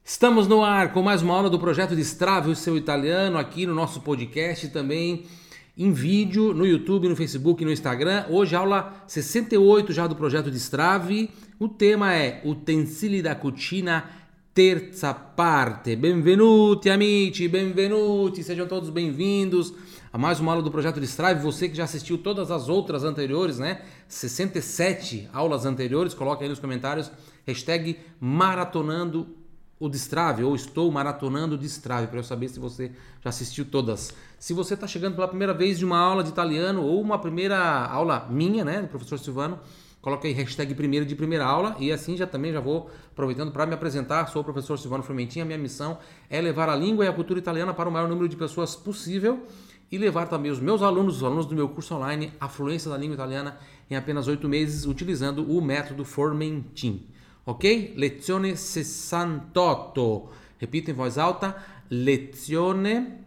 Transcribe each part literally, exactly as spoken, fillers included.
Estamos no ar com mais uma aula do projeto Destrave o seu italiano aqui no nosso podcast e também em vídeo no YouTube, no Facebook e no Instagram. Hoje aula sessenta e oito já do projeto Destrave. O tema é utensili da cucina terza parte. Benvenuti amici, benvenuti, sejam todos bem-vindos a mais uma aula do projeto Destrave. Você que já assistiu todas as outras anteriores, né? sessenta e sete aulas anteriores, coloque aí nos comentários hashtag maratonando o Destrave, ou estou maratonando o Destrave, para eu saber se você já assistiu todas. Se você está chegando pela primeira vez de uma aula de italiano ou uma primeira aula minha, né, do professor Silvano, coloca aí hashtag primeiro de primeira aula e assim já também já vou aproveitando para me apresentar. Sou o professor Silvano Formentin. A minha missão é levar a língua e a cultura italiana para o maior número de pessoas possível e levar também os meus alunos, os alunos do meu curso online, a fluência da língua italiana em apenas oito meses, utilizando o método Formentin. Ok? Lezione sessantotto. Repito em voz alta. Lezione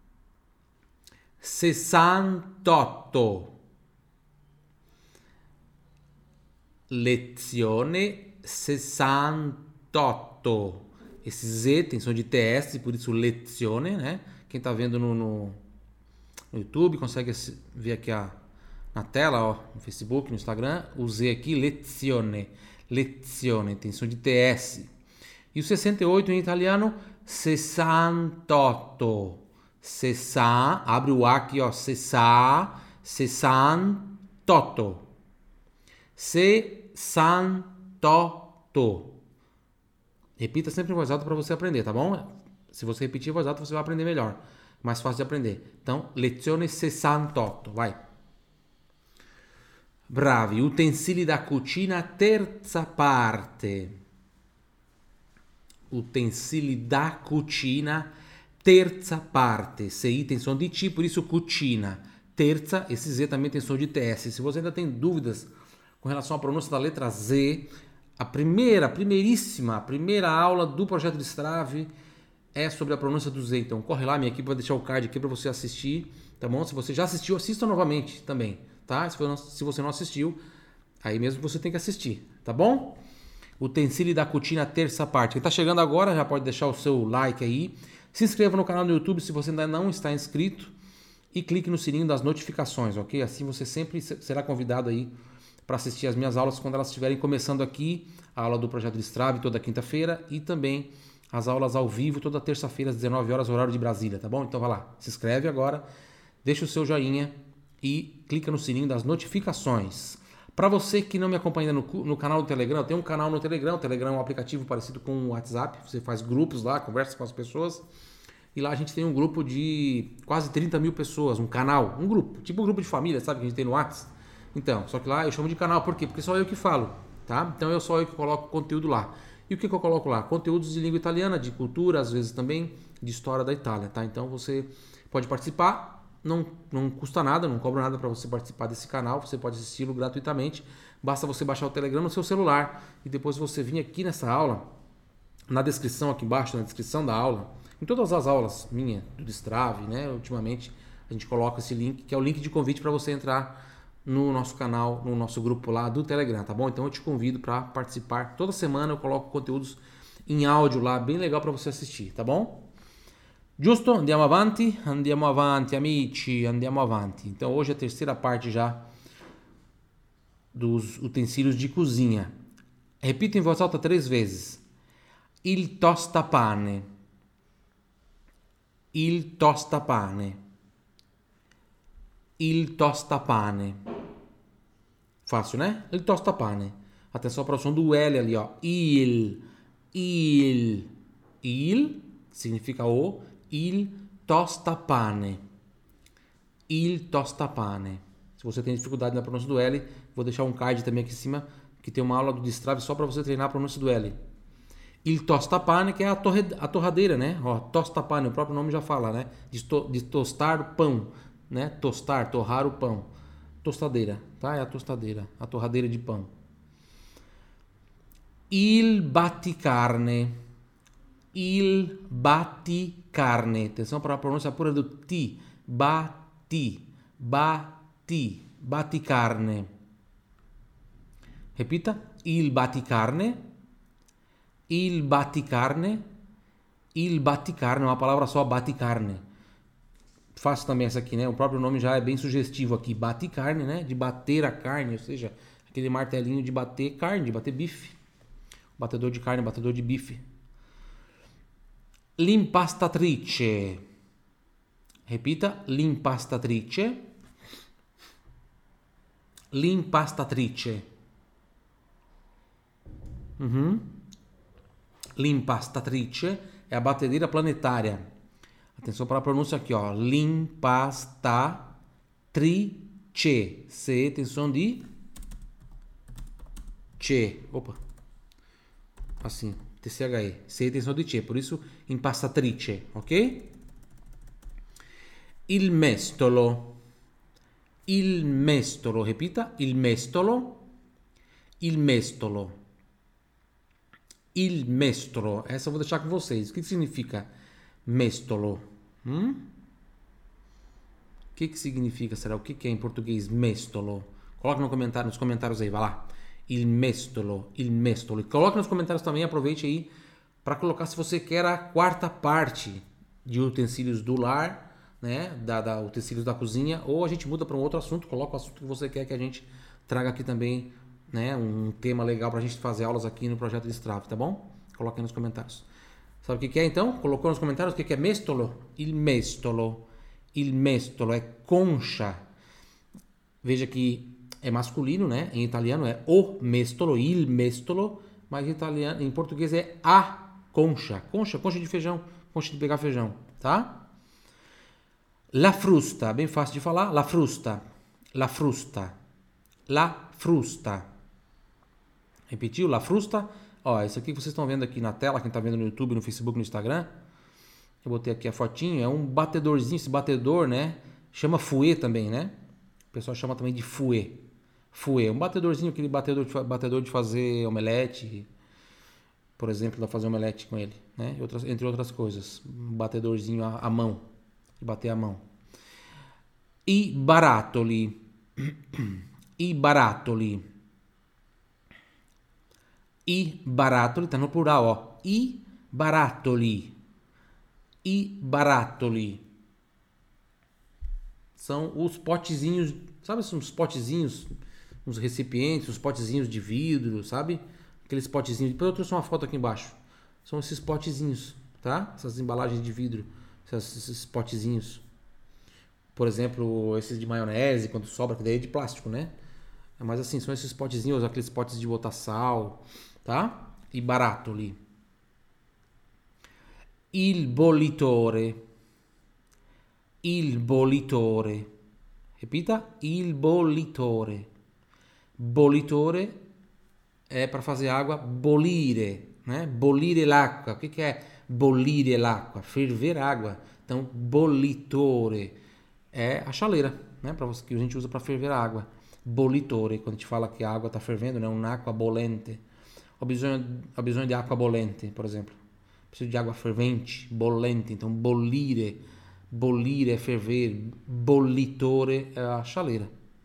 sessantotto. Lezione sessantotto. Esse Z tem som de T S, por isso lezione, né? Quem está vendo no, no, no YouTube consegue ver aqui a, na tela, ó, no Facebook, no Instagram, o Z aqui, lezione. Lezione, tem som de T S. E o sessenta e oito em italiano, sessantotto. Sessa, abre o A aqui, ó, sessa, sessantotto. Sessantotto. Repita sempre em voz alta para você aprender, tá bom? Se você repetir em voz alta, você vai aprender melhor. Mais fácil de aprender. Então, lezione sessantotto, vai. Bravi, utensili da cucina terza parte. Utensili da cucina terza parte. C I tem som de T, por isso cucina. Terza, esse Z também tem som de T S. Se você ainda tem dúvidas com relação à pronúncia da letra Z, a primeira, a primeiríssima, a primeira aula do projeto Destrave é sobre a pronúncia do Z. Então corre lá, minha equipe vai deixar o card aqui para você assistir, tá bom? Se você já assistiu, assista novamente também. Tá? Se você não assistiu, aí mesmo você tem que assistir, tá bom? Utensili da cucina terça parte. Quem tá chegando agora já pode deixar o seu like aí. Se inscreva no canal do YouTube se você ainda não está inscrito e clique no sininho das notificações, ok? Assim você sempre será convidado aí para assistir as minhas aulas quando elas estiverem começando aqui, a aula do Projeto Destrave toda quinta-feira e também as aulas ao vivo toda terça-feira às dezenove horas, horário de Brasília, tá bom? Então vai lá, se inscreve agora, deixa o seu joinha e clica no sininho das notificações. Para você que não me acompanha no, no canal do Telegram, eu tenho um canal no Telegram. O Telegram é um aplicativo parecido com o WhatsApp. Você faz grupos lá, conversa com as pessoas. E lá a gente tem um grupo de quase trinta mil pessoas, um canal, um grupo, tipo um grupo de família, sabe, que a gente tem no WhatsApp. Então, só que lá eu chamo de canal, por quê? Porque só eu que falo, tá? Então eu só eu que coloco conteúdo lá. E o que, que eu coloco lá? Conteúdos de língua italiana, de cultura, às vezes também de história da Itália, tá? Então você pode participar. Não, não custa nada, não cobra nada para você participar desse canal, você pode assisti-lo gratuitamente, basta você baixar o Telegram no seu celular e depois você vir aqui nessa aula, na descrição aqui embaixo, na descrição da aula, em todas as aulas minha do Destrave, né, ultimamente a gente coloca esse link, que é o link de convite para você entrar no nosso canal, no nosso grupo lá do Telegram, tá bom? Então eu te convido para participar, toda semana eu coloco conteúdos em áudio lá, bem legal para você assistir, tá bom? Giusto? Andiamo avanti? Andiamo avanti, amici, andiamo avanti. Então, hoje é a terceira parte já dos utensílios de cozinha. Repito em voz alta três vezes. Il tostapane. Il tostapane. Il tostapane. Fácil, né? Il tostapane. Atenção para o som do L ali, ó. Il. Il. Il significa o. Il tostapane. Il tostapane. Se você tem dificuldade na pronúncia do L, vou deixar um card também aqui em cima, que tem uma aula do Destrave só para você treinar a pronúncia do L. Il tostapane, que é a, torre, a torradeira, né? Ó, tostapane, o próprio nome já fala, né? De, to, de tostar o pão, né? Tostar, torrar o pão. Tostadeira, tá? É a tostadeira, a torradeira de pão. Il batticarne. Il batticarne. Atenção para a pronúncia pura do T. Batti. Batti. Batticarne. Repita. Il batticarne. Il batticarne. Il batticarne é uma palavra só, batticarne. Fácil também essa aqui, né? O próprio nome já é bem sugestivo aqui. Batticarne, né? De bater a carne, ou seja, aquele martelinho de bater carne, de bater bife. Batedor de carne, batedor de bife. L'impastatrice. Repita, l'impastatrice. L'impastatrice. Uhum. L'impastatrice é a batedeira planetária. Atenção para a pronúncia aqui, ó. L'impastatrice. C tem som de che. Opa. Assim, T C H E. C tem som de che, por isso impastatrice, ok? Il mestolo. Il mestolo, repita, il mestolo. Il mestolo. Il mestolo. Essa eu vou deixar com vocês. O que significa mestolo? Hum? O que, que significa, será? O que, que é em português mestolo? Coloque no comentário, nos comentários aí, vai lá. Il mestolo, il mestolo. E coloque nos comentários também, aproveite aí para colocar se você quer a quarta parte de utensílios do lar, né? Da, da utensílios da cozinha, ou a gente muda para um outro assunto, coloca o assunto que você quer que a gente traga aqui também, né? Um tema legal para a gente fazer aulas aqui no projeto de Strava, tá bom? Coloque aí nos comentários. Sabe o que, que é então? Colocou nos comentários o que, que é mestolo? Il mestolo. Il mestolo é concha. Veja que é masculino, né? Em italiano é o mestolo, il mestolo, mas em italiano, em português é a concha. Concha, concha de feijão, concha de pegar feijão, tá? La frusta, bem fácil de falar. La frusta, la frusta, la frusta. Repetiu? La frusta. Ó, isso aqui que vocês estão vendo aqui na tela, quem está vendo no YouTube, no Facebook, no Instagram, eu botei aqui a fotinho, é um batedorzinho, esse batedor, né? Chama fouet também, né? O pessoal chama também de fouet. Fouet, um batedorzinho, aquele batedor de, batedor de fazer omelete, por exemplo, dá pra fazer omelete com ele, né? Outras, entre outras coisas, um batedorzinho à, à mão, de bater a mão. I barattoli, i barattoli. I barattoli, tá no plural, ó. I barattoli. I barattoli. São os potezinhos, sabe uns potezinhos, uns recipientes, uns potezinhos de vidro, sabe? Aqueles potezinhos. Depois eu trouxe uma foto aqui embaixo. São esses potezinhos, tá? Essas embalagens de vidro, esses, esses potezinhos. Por exemplo, esses de maionese, quando sobra, que daí é de plástico, né? Mas assim, são esses potezinhos, aqueles potes de botar sal, tá? I barattoli. Il bollitore. Il bollitore. Repita, il bollitore. Bollitore é para fazer água bollire, né? Bollire l'acqua. O que, que é bollire l'acqua? Ferver água. Então, bollitore é a chaleira, né? Para você que a gente usa para ferver a água. Bollitore, quando a gente fala que a água está fervendo, né? Un'acqua bollente. Ho bisogno, ho bisogno di acqua bollente, por exemplo. Preciso de água fervente, bollente. Então, bollire, bollire é ferver, bollitore é a chaleira.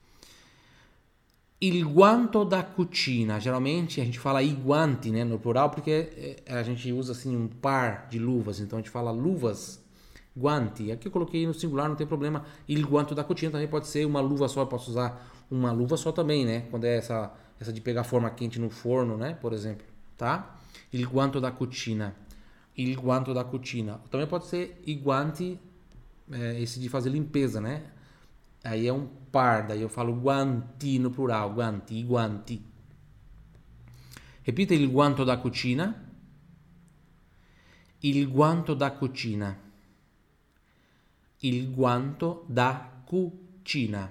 Il guanto da cucina. Geralmente a gente fala i guanti, né, no plural, porque a gente usa assim um par de luvas. Então a gente fala luvas, guanti. Aqui eu coloquei no singular, não tem problema. Il guanto da cucina também pode ser uma luva só. Eu posso usar uma luva só também, né? Quando é essa, essa de pegar forma quente no forno, né? Por exemplo, tá? Il guanto da cucina. Il guanto da cucina. Também pode ser i guanti, é, esse de fazer limpeza, né? Aí é um par, daí eu falo guanti no plural, guanti, i guanti. Repita il guanto da cucina. Il guanto da cucina. Il guanto da cucina.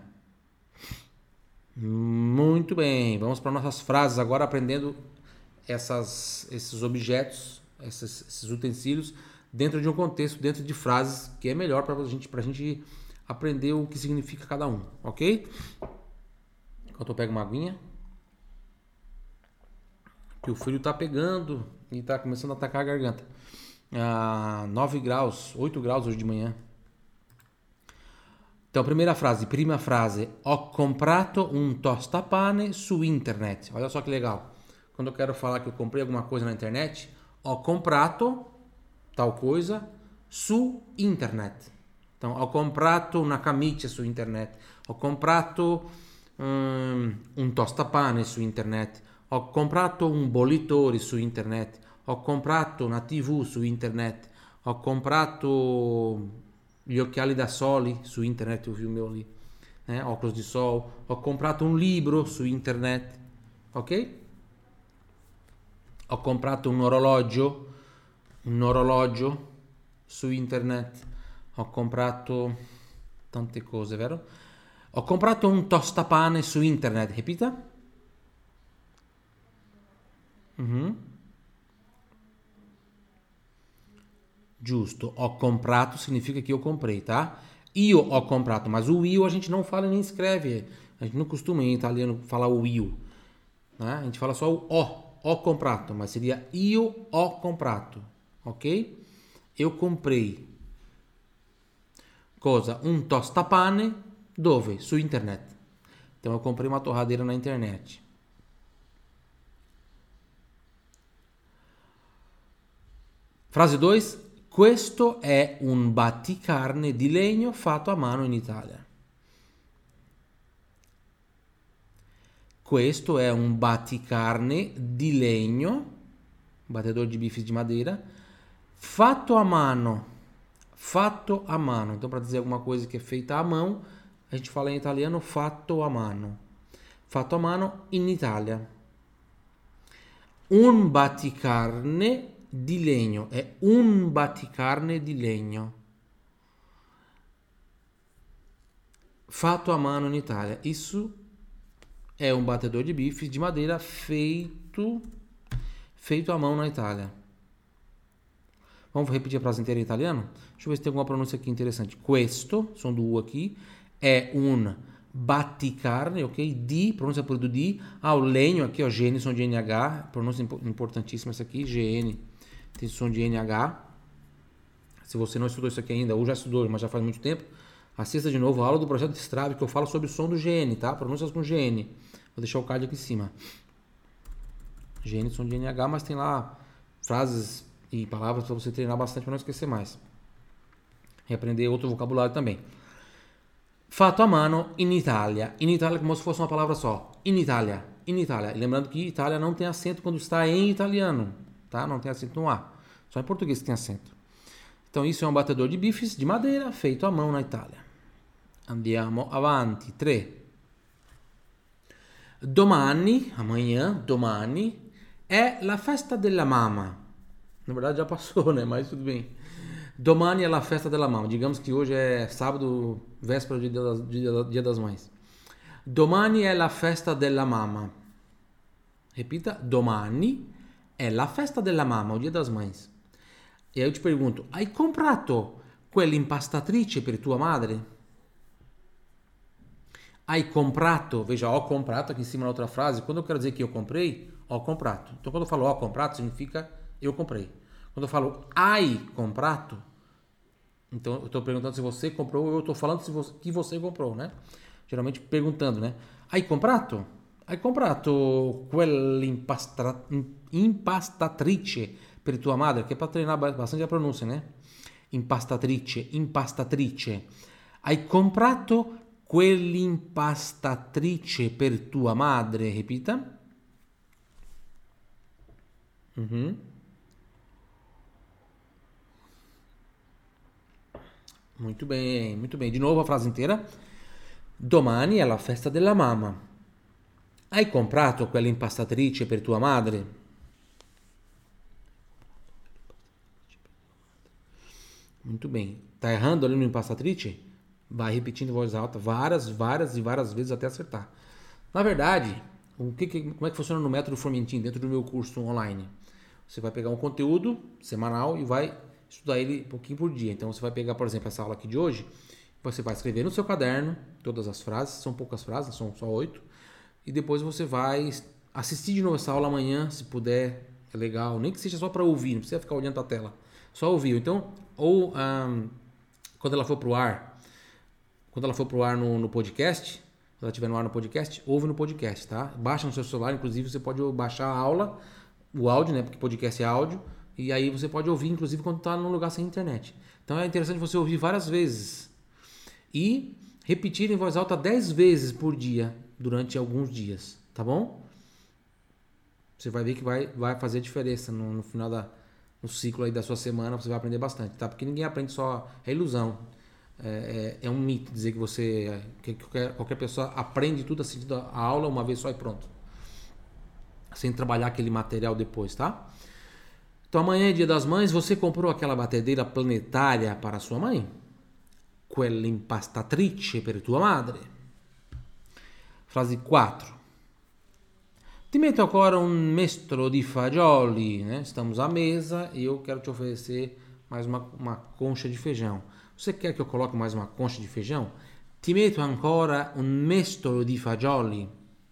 Muito bem, vamos para nossas frases agora, aprendendo essas, esses objetos, esses, esses utensílios dentro de um contexto, dentro de frases, que é melhor para gente, a gente aprender o que significa cada um, ok? Enquanto eu pego uma aguinha, que o frio tá pegando e tá começando a atacar a garganta. Ah, nove graus, oito graus hoje de manhã. Então, primeira frase, prima frase. Ho comprato un tostapane su internet. Olha só que legal. Quando eu quero falar que eu comprei alguma coisa na internet, ho comprato tal coisa su internet. Então, ho comprato una camicia su internet, ho comprato um, un tostapane su internet, ho comprato un bollitore su internet, ho comprato una tivù su internet, ho comprato gli occhiali da sole su internet, o filme lì, eh? Óculos di sol, ho comprato un libro su internet, ok? Ho comprato un orologio, un orologio su internet, ho comprato tante cose, vero? Ho comprato un tostapane su internet, repita. Uhum. Giusto, ho comprato significa que eu comprei, tá? Io ho comprato, mas o io a gente não fala nem escreve. A gente não costuma em italiano falar o io, né? A gente fala só o ho, ho comprato, mas seria io ho comprato, ok? Eu comprei. Cosa? Um tostapane dove? Su internet. Então eu comprei uma torradeira na internet. Frase dois. Questo è un batticarne di legno fatto a mano in Italia. Questo è un batticarne di legno, batedor de bifes de madeira, fatto a mano. Fatto a mano. Então, para dizer alguma coisa que é feita à mão, a gente fala em italiano fatto a mano. Fatto a mano in Italia. Un batticarne di legno. È un batticarne di legno. Fatto a mano in Italia. Isso é um batedor de bifes de madeira feito, feito à mão na Itália. Vamos repetir a frase inteira em italiano? Deixa eu ver se tem alguma pronúncia aqui interessante. Questo, som do U aqui, é um batticarne, ok? Di, pronúncia por do di. Ah, o legno aqui, ó, G N, som de N H. Pronúncia importantíssima essa aqui, G N, tem som de N H. Se você não estudou isso aqui ainda, ou já estudou, mas já faz muito tempo, assista de novo a aula do projeto de Strave, que eu falo sobre o som do G N, tá? Pronúncias com G N. Vou deixar o card aqui em cima. G N, som de N H, mas tem lá frases e palavras para você treinar bastante para não esquecer mais. E aprender outro vocabulário também. Fatto a mano in Italia. In Italia como se fosse uma palavra só. In Italia. In Italia. E lembrando que Itália não tem acento quando está em italiano, tá? Não tem acento no A. Só em português que tem acento. Então isso é um batedor de bifes de madeira feito à mão na Itália. Andiamo avanti. tre. Domani, amanhã, domani, è la festa della mamma. Na verdade já passou, né? Mas tudo bem. Domani é la festa della mamma. Digamos que hoje é sábado, véspera de dia das, dia, dia das mães. Domani è la festa della mamma. Repita. Domani è la festa della mamma, o dia das mães. E aí eu te pergunto, hai comprato quell'impastatrice per tua madre? Hai comprato, veja, ho comprato aqui em cima na outra frase. Quando eu quero dizer que eu comprei, ho comprato. Então quando eu falo ho comprato, significa eu comprei. Quando eu falo hai comprato, então eu estou perguntando se você comprou, ou eu estou falando se você, que você comprou, né? Geralmente perguntando, né? Hai comprato? Hai comprato quell'impastatrice per tua madre? Que é para treinar bastante a pronúncia, né? Impastatrice, impastatrice. Hai comprato quell'impastatrice per tua madre? Repita. Uhum. Muito bem, muito bem. De novo a frase inteira. Domani è la festa della mamma. Hai comprato quell'impastatrice per tua madre? Muito bem. Tá errando ali no impastatrice? Vai repetindo em voz alta várias, várias e várias vezes até acertar. Na verdade, o que, como é que funciona no método Formentin dentro do meu curso online? Você vai pegar um conteúdo semanal e vai estudar ele um pouquinho por dia. Então você vai pegar, por exemplo, essa aula aqui de hoje, você vai escrever no seu caderno todas as frases, são poucas frases, são só oito, e depois você vai assistir de novo essa aula amanhã, se puder, é legal, nem que seja só para ouvir, não precisa ficar olhando para a tela, só ouvir. Então, ou um, quando ela for pro ar, quando ela for pro ar no, no podcast, quando ela estiver no ar no podcast, ouve no podcast, tá? Baixa no seu celular, inclusive você pode baixar a aula, o áudio, né? Porque podcast é áudio, E aí você pode ouvir, inclusive, quando está num lugar sem internet. Então é interessante você ouvir várias vezes. E repetir em voz alta dez vezes por dia, durante alguns dias, tá bom? Você vai ver que vai, vai fazer diferença no, no final da, no ciclo aí da sua semana, você vai aprender bastante, tá? Porque ninguém aprende só, é ilusão. É, é, é um mito dizer que você, que qualquer, qualquer pessoa aprende tudo assistindo a aula uma vez só e pronto. Sem trabalhar aquele material depois, tá? Então amanhã é dia das mães, você comprou aquela batedeira planetária para sua mãe? Quella impastatrice per tua madre. Frase quatro. Ti metto agora um mestolo di fagioli, né? Estamos à mesa e eu quero te oferecer mais uma, uma concha de feijão. Você quer que eu coloque mais uma concha de feijão? Ti metto ancora un mestolo di fagioli.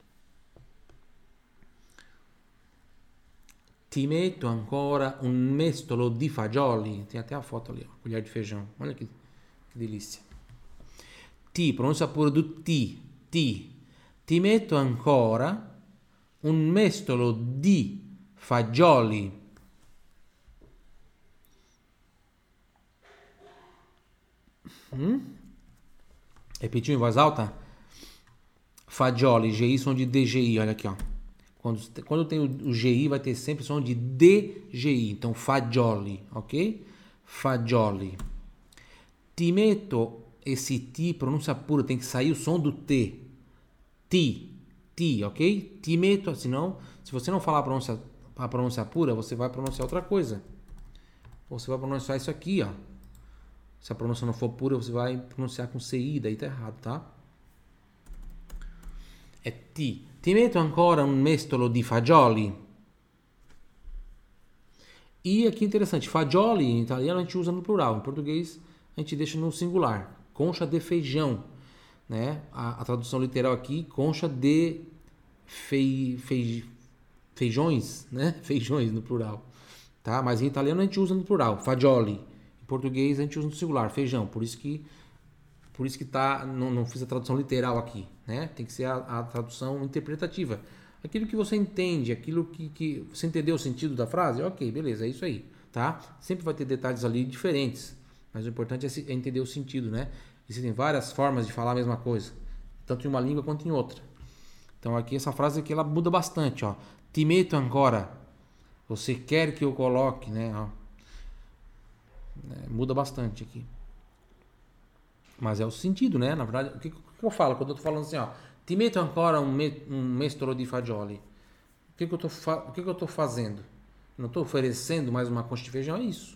Ti metto ancora un mestolo di fagioli. Tem até a foto ali, ó, colher de feijão. Olha que, que delícia. Ti, pronuncia pure do ti. Ti. Ti metto ancora un mestolo di fagioli. Hum? Repetiu em voz alta? Fagioli, G I som de D G I, olha aqui, ó. Quando, quando tem o, o G I, vai ter sempre som de D G I. Então, fagioli, ok? Fagioli. Ti metto, esse ti, pronuncia pura, tem que sair o som do T. Ti. Ti, ok? Ti metto, senão, se você não falar a pronúncia, a pronúncia pura, você vai pronunciar outra coisa. Você vai pronunciar isso aqui, ó. Se a pronúncia não for pura, você vai pronunciar com C I, daí tá errado, tá? É ti. Ti metto ancora un mestolo di fagioli. E aqui interessante, fagioli em italiano a gente usa no plural, em português a gente deixa no singular. Concha de feijão, né? A, a tradução literal aqui, concha de fei, fei, feijões, né? Feijões no plural, tá? Mas em italiano a gente usa no plural, fagioli. Em português a gente usa no singular, feijão. Por isso que Por isso que tá, não, não fiz a tradução literal aqui, né? Tem que ser a, a tradução interpretativa. Aquilo que você entende, aquilo que, que você entendeu o sentido da frase, ok, beleza, é isso aí, tá? Sempre vai ter detalhes ali diferentes, mas o importante é, se, é entender o sentido, né? Existem várias formas de falar a mesma coisa, tanto em uma língua quanto em outra. Então aqui essa frase aqui ela muda bastante, ó. Ti metto ancora. Você quer que eu coloque, né? Ó. É, muda bastante aqui. Mas é o sentido, né? Na verdade, o que, que eu falo quando eu tô falando assim, ó? Ti metto ancora um, me, um mestolo di fagioli. O que, que, eu tô fa- o que, que eu tô fazendo? Não estou oferecendo mais uma concha de feijão? É isso.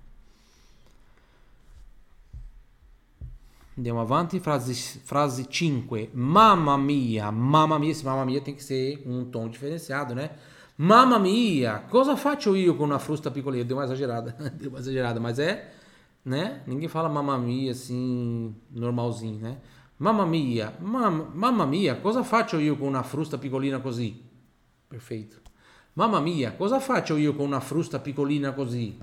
Andiamo avanti. Frase, frase cinque. Mamma mia. Mamma mia. Esse mamma mia tem que ser um tom diferenciado, né? Mamma mia. Cosa faccio io con una frusta piccolina? Deu uma exagerada. Deu uma exagerada, mas é... né? Ninguém fala mamma mia assim, normalzinho, né? Mamma mia, mam, mamma mia, cosa faccio io con una frusta piccolina così? Perfeito. Mamma mia, cosa faccio io con una frusta piccolina così?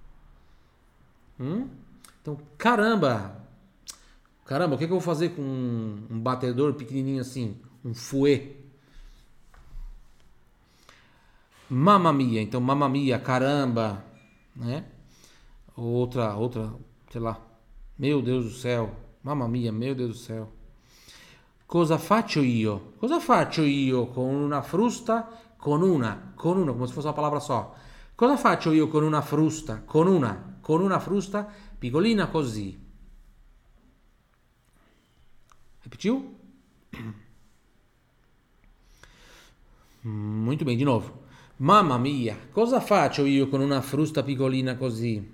Hum? Então, caramba! Caramba, o que, que eu vou fazer com um, um batedor pequenininho assim? Um fouet? Mamma mia, então mamma mia, caramba, né? Outra, outra, sei lá. Meu Deus do céu. Mamma mia, meu Deus do céu. Cosa faccio io? Cosa faccio io con una frusta? Con una, con una, come se fosse una parola só. Cosa faccio io con una frusta? Con una, con una frusta piccolina così. Repetiu? Muito bem, de novo. Mamma mia, cosa faccio io con una frusta piccolina così?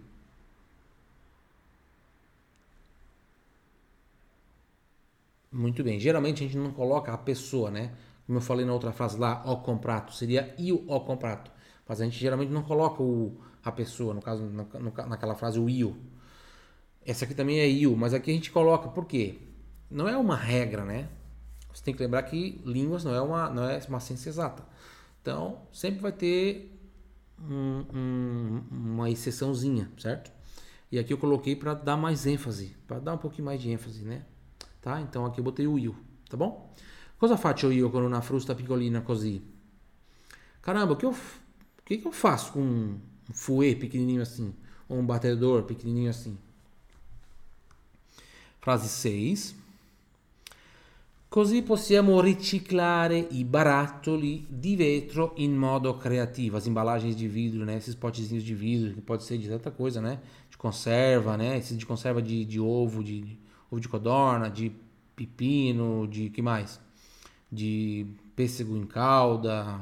Muito bem. Geralmente a gente não coloca a pessoa, né? Como eu falei na outra frase lá, ho comprato. Seria io ho comprato. Mas a gente geralmente não coloca o, a pessoa, no caso, na, naquela frase, o io. Essa aqui também é io, mas aqui a gente coloca, por quê? Não é uma regra, né? Você tem que lembrar que línguas não é uma, não é uma ciência exata. Então, sempre vai ter um, um, uma exceçãozinha, certo? E aqui eu coloquei para dar mais ênfase, para dar um pouquinho mais de ênfase, né? Tá? Então aqui eu botei o io, tá bom? Cosa faccio io con una frusta piccolina così? Caramba, o que eu, o que, que eu faço com um fouet pequenininho assim, ou um batedor pequenininho assim. Frase seis. Così possiamo riciclare i barattoli di vetro in modo creativo. As embalagens de vidro, né? Esses potezinhos de vidro, que pode ser de tanta coisa, né? De conserva, né? Esses de conserva de, de ovo, de, de ovo de codorna, de pepino, de que mais? De pêssego em calda.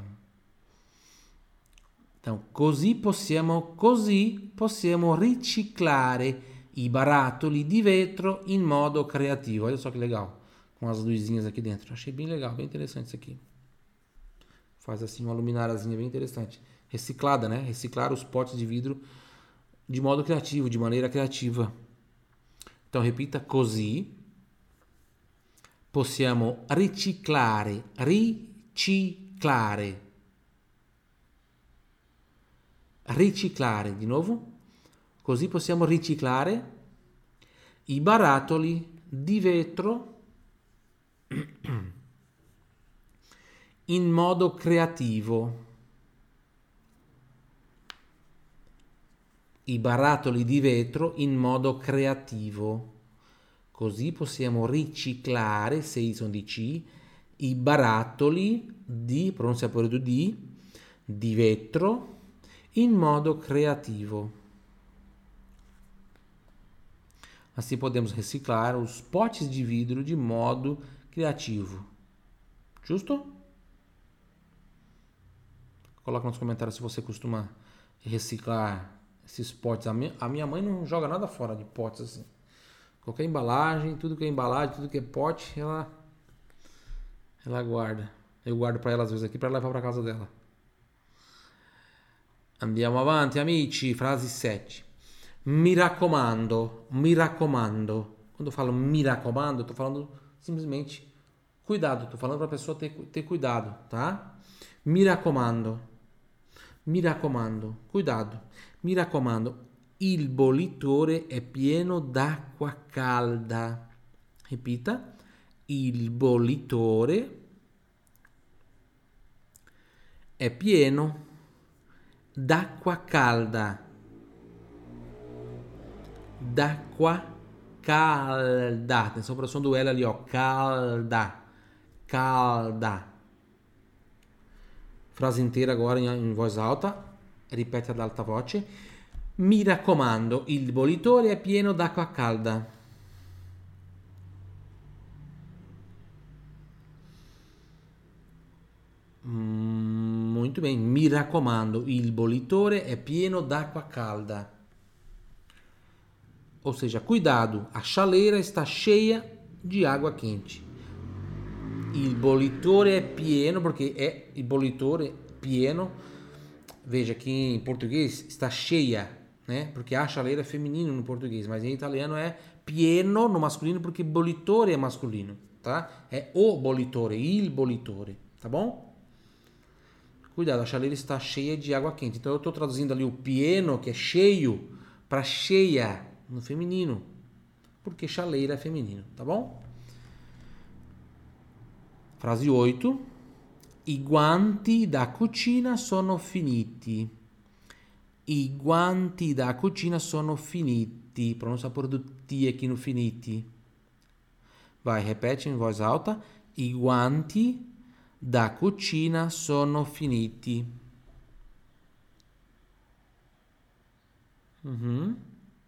Então, così possiamo, così possiamo riciclare i barattoli di vetro in modo creativo. Olha só que legal. Com as luzinhas aqui dentro. Achei bem legal, bem interessante isso aqui. Faz assim uma lumináriazinha bem interessante. Reciclada, né? Reciclar os potes de vidro de modo criativo, de maneira criativa. Então repita, così possiamo riciclare, riciclare. Riciclare, di nuovo. Così possiamo riciclare i barattoli di vetro in modo creativo. I barattoli di vetro in modo creativo. Così possiamo riciclare, sei sono di C, i barattoli di, pronuncia pure tu di, di vetro in modo creativo. Assim podemos reciclar os potes de vidro de modo criativo. Justo? Coloca nos comentários se você costuma reciclar esses potes. A minha, a minha mãe não joga nada fora de potes assim. Qualquer embalagem, tudo que é embalagem, tudo que é pote, ela, ela guarda. Eu guardo para ela às vezes aqui para levar para casa dela. Andiamo avanti, amici. Frase sete. Mi raccomando, mi raccomando. Quando eu falo mi raccomando, eu tô falando simplesmente cuidado. Tô falando para a pessoa ter, ter cuidado, tá? Mi raccomando, mi raccomando, cuidado. Mi raccomando, il bollitore è pieno d'acqua calda. Repita, il bollitore è pieno d'acqua calda. D'acqua calda. Atenção para o som do L ali, ó. Calda. Calda. Frase inteira agora in, in voz alta. Ripete ad alta voce. Mi raccomando, il bollitore è pieno d'acqua calda. Mm, muito bem. Mi raccomando, il bollitore è pieno d'acqua calda. Ou seja, cuidado, a chaleira está cheia de água quente. Il bollitore è pieno, porque é il bollitore pieno. Veja que em português está cheia, né? Porque a chaleira é feminino no português, mas em italiano é pieno no masculino, porque bollitore é masculino, tá? É o bollitore, il bollitore, tá bom? Cuidado, a chaleira está cheia de água quente. Então eu estou traduzindo ali o pieno, que é cheio, para cheia no feminino, porque chaleira é feminino, tá bom? Frase oito. I guanti da cucina sono finiti. I guanti da cucina sono finiti. Pronuncia por do ti aqui no finiti. Vai, repete em voz alta. I guanti da cucina sono finiti. Uhum.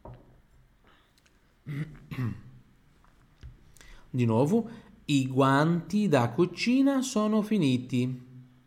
Di nuovo, i guanti da cucina sono finiti.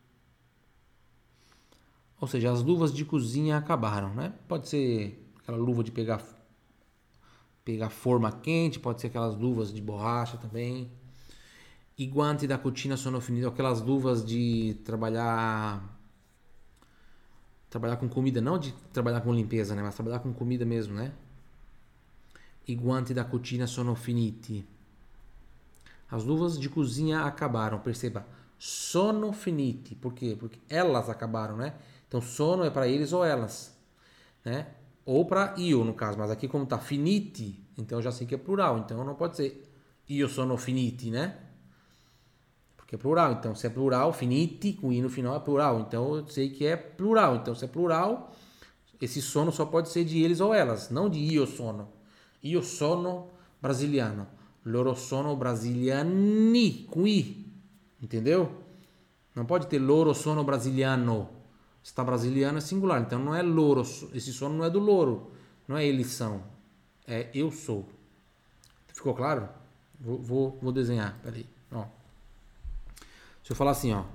Ou seja, as luvas de cozinha acabaram, né? Pode ser aquela luva de pegar pegar forma quente, pode ser aquelas luvas de borracha também. I guanti da cucina sono finiti, aquelas luvas de trabalhar trabalhar com comida, não de trabalhar com limpeza, né? Mas trabalhar com comida mesmo, né? I guanti da cucina sono finiti. As luvas de cozinha acabaram, perceba. Sono finiti. Por quê? Porque elas acabaram, né? Então, sono é para eles ou elas, né? Ou para io, no caso. Mas aqui, como tá finiti, então eu já sei que é plural. Então, não pode ser io sono finiti, né? Porque é plural. Então, se é plural, finiti, com i no final é plural. Então, eu sei que é plural. Então, se é plural, Esse sono só pode ser de eles ou elas, não de io sono. Io sono brasiliano. Loro sono brasiliani, com i. Entendeu? Não pode ter loro sono brasiliano. Se está brasiliano é singular, então não é loro. Esse sono não é do loro. Não é eles são. É eu sou. Ficou claro? Vou, vou, vou desenhar. Peraí. Ó. Deixa eu falar assim, ó.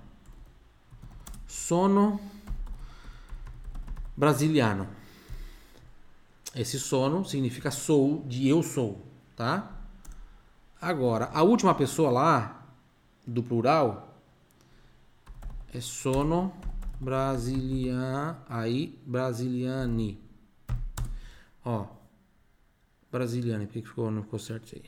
Sono brasiliano. Esse sono significa sou, de eu sou, tá? Agora, a última pessoa lá, do plural, é sono brasiliano, aí brasiliani. Ó, brasiliani, por que ficou, não ficou certo isso aí?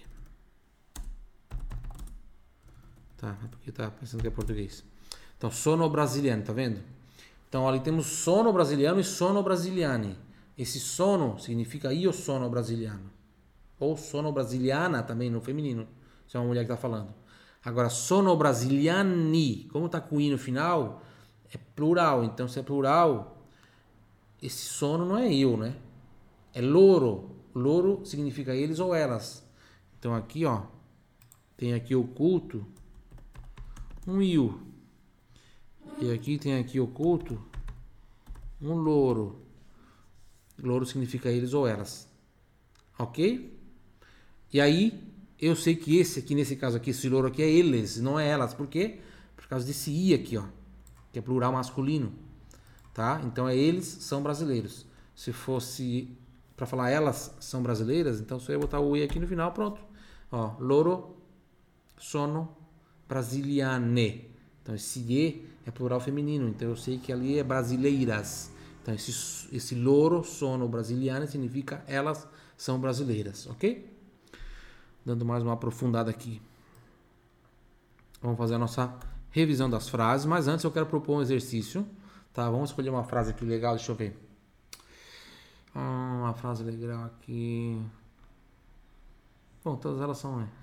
Tá, é porque tá pensando que é português. Então, sono brasiliano, tá vendo? Então, ali temos sono brasiliano e sono brasiliani. Esse sono significa io sono brasiliano. Ou sono brasiliana também, no feminino. Se é uma mulher que tá falando. Agora, sono brasiliani, como tá com i no final, é plural. Então, se é plural, esse sono não é eu, né? É loro. Loro significa eles ou elas. Então, aqui, ó, tem aqui oculto um io. E aqui tem aqui oculto um loro. Loro significa eles ou elas. Ok? E aí, eu sei que esse aqui, nesse caso aqui, esse loro aqui é eles, não é elas. Por quê? Por causa desse i aqui, ó. Que é plural masculino. Tá? Então, é eles são brasileiros. Se fosse para falar elas são brasileiras, então só ia botar o i aqui no final, pronto. Ó, loro sono brasiliane. Então, esse e é plural feminino. Então, eu sei que ali é brasileiras. Então, esse, esse loro sono brasiliane significa elas são brasileiras, ok? Dando mais uma aprofundada aqui. Vamos fazer a nossa revisão das frases, mas antes eu quero propor um exercício, tá? Vamos escolher uma frase aqui legal, deixa eu ver. Ah, uma frase legal aqui. Bom, todas elas são, né?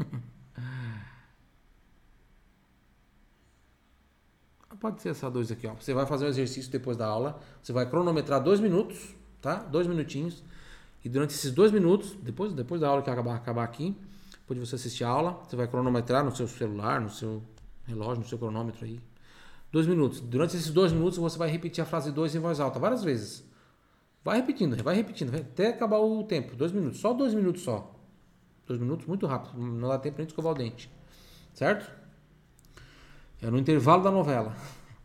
Pode ser essa dois aqui, ó. Você vai fazer um exercício depois da aula. Você vai cronometrar dois minutos, tá? Dois minutinhos. E durante esses dois minutos, depois, depois da aula que acabar, acabar aqui, depois de você assistir a aula, você vai cronometrar no seu celular, no seu relógio, no seu cronômetro aí. Dois minutos. Durante esses dois minutos, você vai repetir a frase dois em voz alta várias vezes. Vai repetindo, vai repetindo, até acabar o tempo. Dois minutos. Só dois minutos só. Dois minutos, muito rápido. Não dá tempo nem de escovar o dente. Certo? É no intervalo da novela.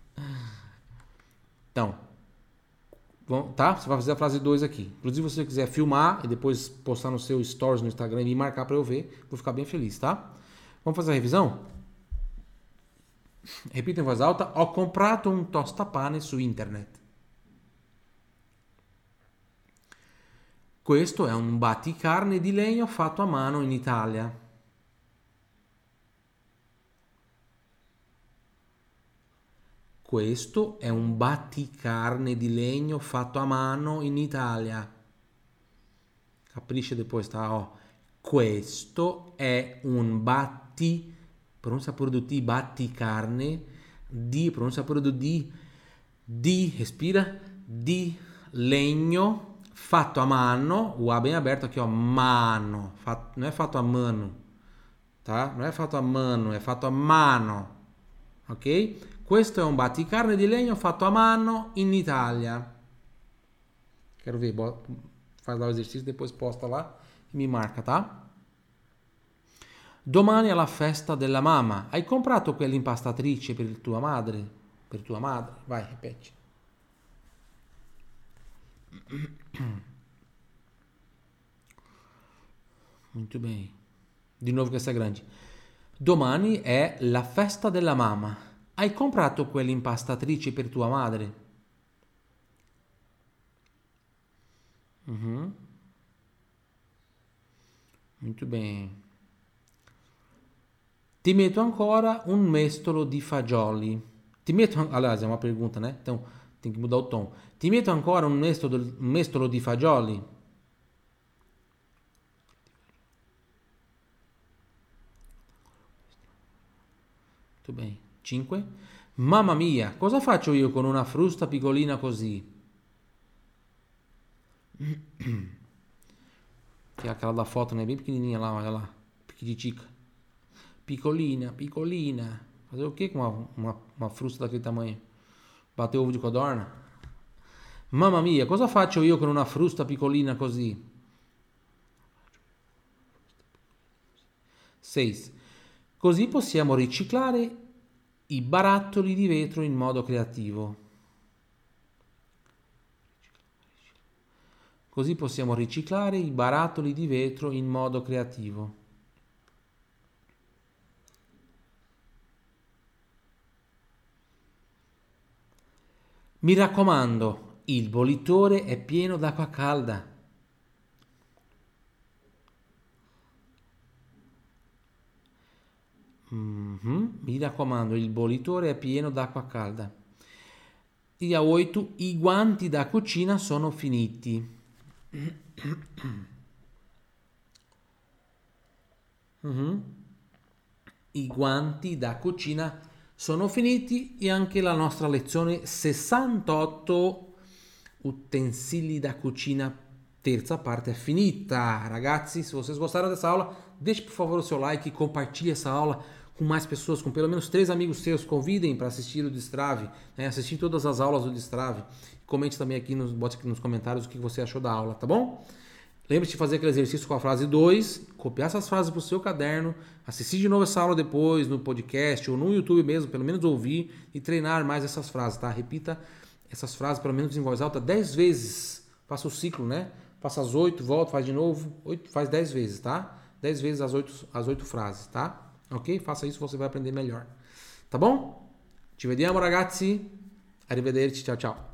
Então, tá? Você vai fazer a frase dois aqui. Inclusive, se você quiser filmar e depois postar no seu stories no Instagram e me marcar para eu ver, vou ficar bem feliz, tá? Vamos fazer a revisão? Repita em voz alta. Ho comprato un tostapane su internet. Questo è un batticarne di legno fatto a mano in Italia. Questo è un batticarne di legno fatto a mano in Italia. Capisce depois, tá? Ó. Questo è un batti, pronuncia pure do T, batticarne, di, pronuncia pure do di, di, respira, di legno fatto a mano, o A bem aberto aqui, ó, mano, fatto, não é fatto a mano, tá? Não é fatto a mano, é fatto a mano, ok? Questo è un batticarne di legno fatto a mano in Italia. Quero ver, faz lá o exercício, depois posta lá e me marca, tá? Domani è la festa della mamma. Hai comprato quell'impastatrice per tua madre? Per tua madre? Vai, ripete. Muito bem. Di nuovo questa è grande. Domani è la festa della mamma. Hai comprato quell'impastatrice per tua madre? Uhum. Muito bem. Ti metto ancora un mestolo di fagioli. Ti metto, aliás, é uma pergunta, né? Então tem que mudar o tom. Ti metto ancora un mestolo, un mestolo di fagioli? Muito bem. cinque. Mamma mia, cosa faccio io con una frusta piccolina così? Que é aquela da foto, né? Bem pequenininha lá, olha lá. Piquititica. Picolina, picolina. Fazer o que com uma, uma, uma frusta daquele tamanho? Bater ovo de codorna? Mamma mia, cosa faccio io con una frusta piccolina così? sei. Così possiamo riciclare i barattoli di vetro in modo creativo. Così possiamo riciclare i barattoli di vetro in modo creativo. Mi raccomando, il bollitore è pieno d'acqua calda. Mm-hmm. Mi raccomando, il bollitore è pieno d'acqua calda. Dia oito, i guanti da cucina sono finiti. Mm-hmm. I guanti da cucina sono finiti e anche la nostra lezione sessantotto, utensili da cucina, terza parte, é finita. Ragazzi, se vocês gostaram dessa aula, deixe por favor o seu like e compartilhe essa aula com mais pessoas, com pelo menos três amigos seus. Convidem para assistir o Destrave, né? Assistir todas as aulas do Destrave. Comente também aqui, nos, bote aqui nos comentários o que você achou da aula, tá bom? Lembre-se de fazer aquele exercício com a frase dois, copiar essas frases para o seu caderno, assistir de novo essa aula depois no podcast ou no YouTube mesmo, pelo menos ouvir e treinar mais essas frases, tá? Repita essas frases pelo menos em voz alta dez vezes. Faça o ciclo, né? Faça as oito, volta, faz de novo, oito, faz dez vezes, tá? dez vezes as oito, as oito frases, tá? Ok? Faça isso, você vai aprender melhor. Tá bom? Ci vediamo ragazzi. Arrivederci, ciao ciao.